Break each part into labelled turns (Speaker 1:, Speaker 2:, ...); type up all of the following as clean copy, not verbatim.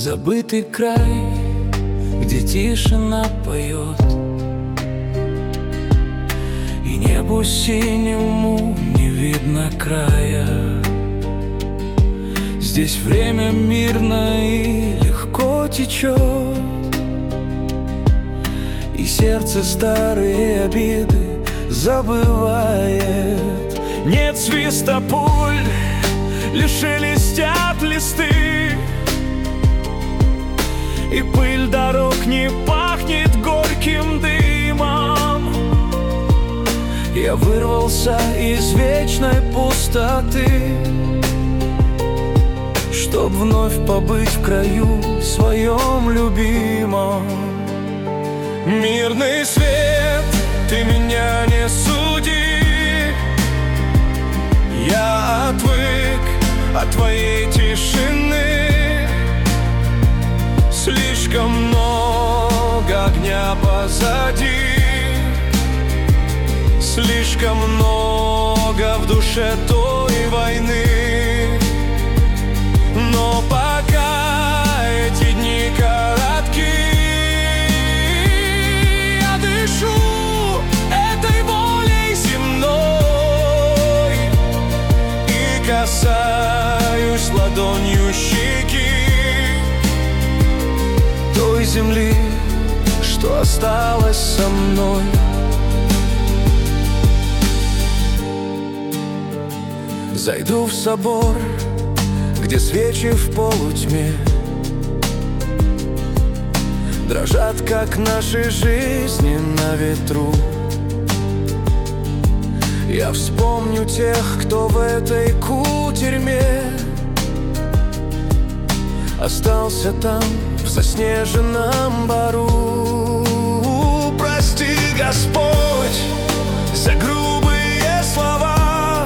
Speaker 1: Забытый край, где тишина поет, и небу синему не видно края. Здесь время мирно и легко течет, и сердце старые обиды забывает. Нет свиста пуль, лишь шелестят листы, и пыль дорог не пахнет горьким дымом. Я вырвался из вечной пустоты, чтоб вновь побыть в краю своем любимом. Мирный свет, ты меня не суди, я отвык от твоей тишины. Слишком много огня позади, слишком много в душе той войны. Но пока эти дни коротки, я дышу этой волей земной и касаюсь ладонью щеки той земли, что осталась со мной. Зайду в собор, где свечи в полутьме дрожат, как наши жизни на ветру. Я вспомню тех, кто в этой кутерьме остался там, в заснеженном бару. Прости, Господь, за грубые слова,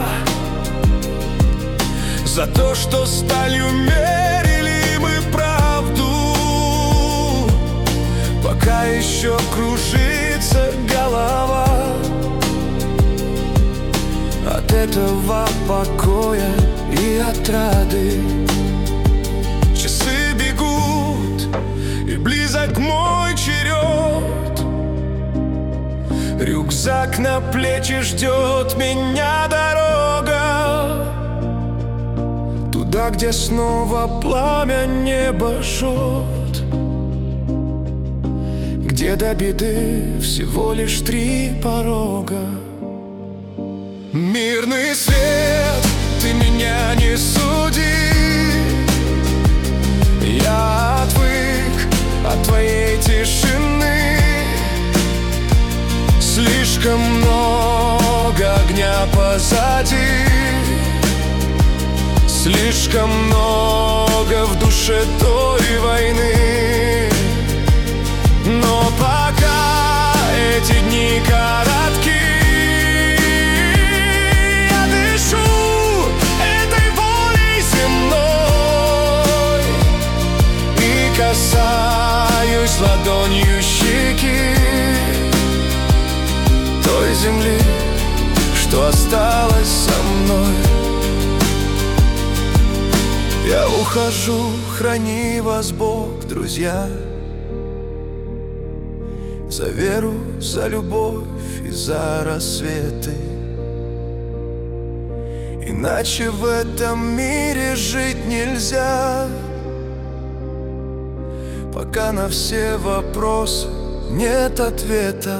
Speaker 1: за то, что сталью мерили мы правду. Пока еще кружится голова от этого покоя и отрады. Часы бегут, и близок мой черед. Рюкзак на плечи, ждет меня дорога туда, где снова пламя небо жжет, где до беды всего лишь 3 порога. Мирный свет, ты меня не суди, я отвык от твоей тишины. Слишком много огня позади, слишком много в душе той войны. Но пока эти дни коротки, я дышу этой волей земной и касаюсь ладонью щеки той земли, что осталась со мной. Я ухожу, храни вас Бог, друзья, за веру, за любовь и за рассветы. Иначе в этом мире жить нельзя, пока на все вопросы нет ответа.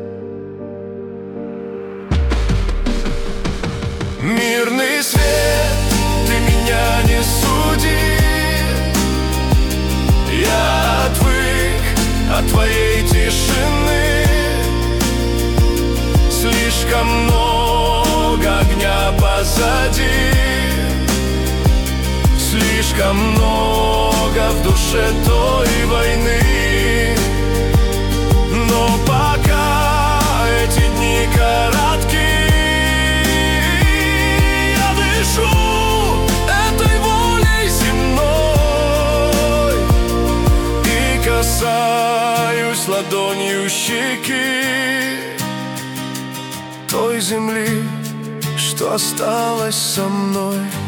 Speaker 1: Мирный свет, ты меня не суди, я отвык от твоей тишины. Слишком много огня позади, слишком много в душе той войны. Но пока эти дни коротки, этой волей земной и касаюсь ладонью щеки той земли, что осталась со мной.